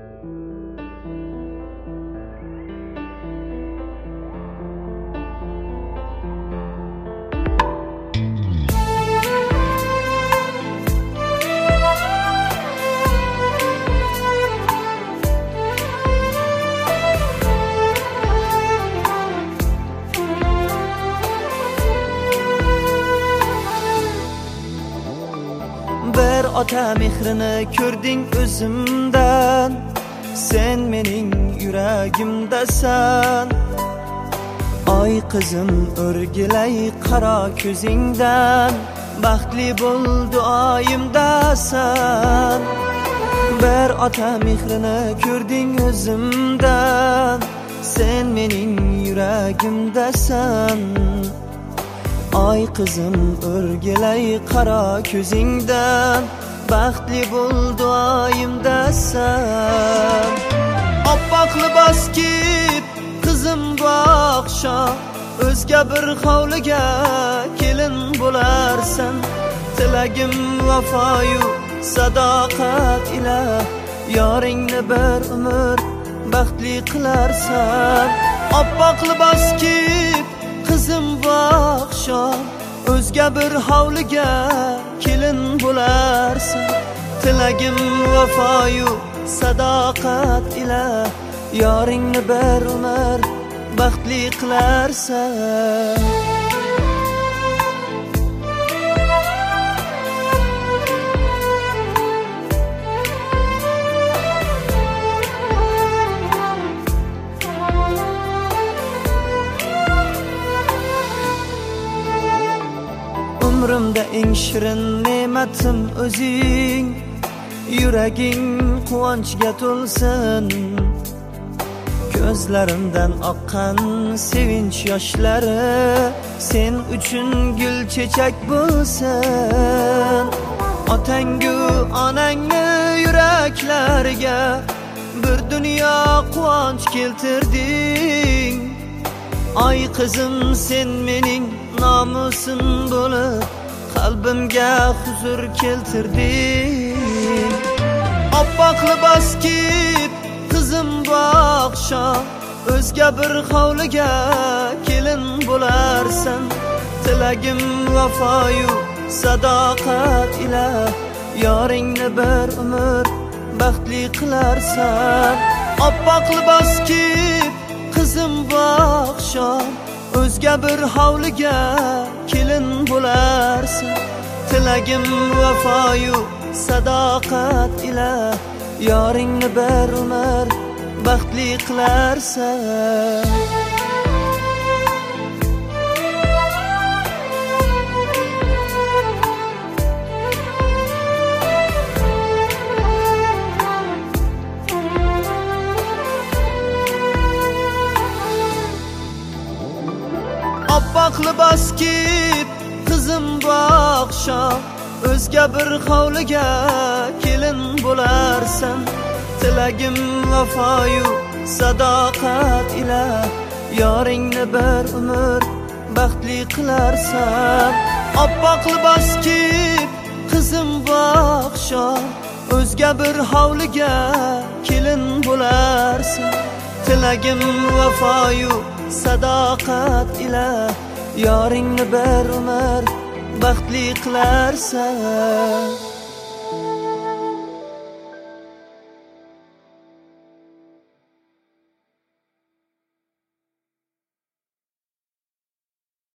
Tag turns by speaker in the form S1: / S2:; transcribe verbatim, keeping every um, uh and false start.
S1: Bir ota mehrini ko'rding o'zimdan, sen mening yuragimdasan. Oy qizim o'rgilay qaro ko'zingdan, baxtli bo'l duoyimdasan. Bir ota mehrini ko'rding o'zimdan, sen mening yuragimdasan. Ay qizim o'rgilay qaro ko'zingdan, baxtli bo'l duoyimdasan. Oppoq libos kiyib qizim bu oqshom o'zga bir hovliga kelin bo'larsan. Tilagim vafoyu sadoqat ila yoringni bir umr baxtli qilarsan. Oppoq libos kiyib qizim bu oqshom o'zga bir hovliga kelin bo'larsan. Tilagim vafoyu sadoqat ila yoringni bir umr baxtli qilarsan. Umrimda eng shirin ne'matim o'zing, yuraging quvonchga to'lsin. Ko'zlarimdan oqqan sevinch yoshlari sen uchun gul chechak bo'lsin. Otangu onangni yuraklariga bir dunyo quvonch keltirding. Ay qizim sen mening nomusim bo'lib qalbimga huzur keltirding. Oppoq libos kiyib qizim bu oqshom o'zga bir hovliga kelin bo'larsan. Tilagim vafoyu sadoqat ila yoringni bir umr baxtli qilarsan. Oppoq libos kiyib qizim bu oqshom o'zga bir hovliga kelin bo'larsan. Tilagim vafoyu sadoqat ila yoringni bir umr baxtli qilarsan. Oppoq libos kiyib qizim bu oqshom o'zga bir hovliga kelin bo'larsan. Tilagim vafoyu sadoqat ila yoringni bir umr baxtli qilarsan. Oppoq libos kiyib qizim bu oqshom o'zga bir hovliga kelin bo'larsan. Tilagim vafoyu sadoqat ila yoringni bir umr baxtli qilarsan.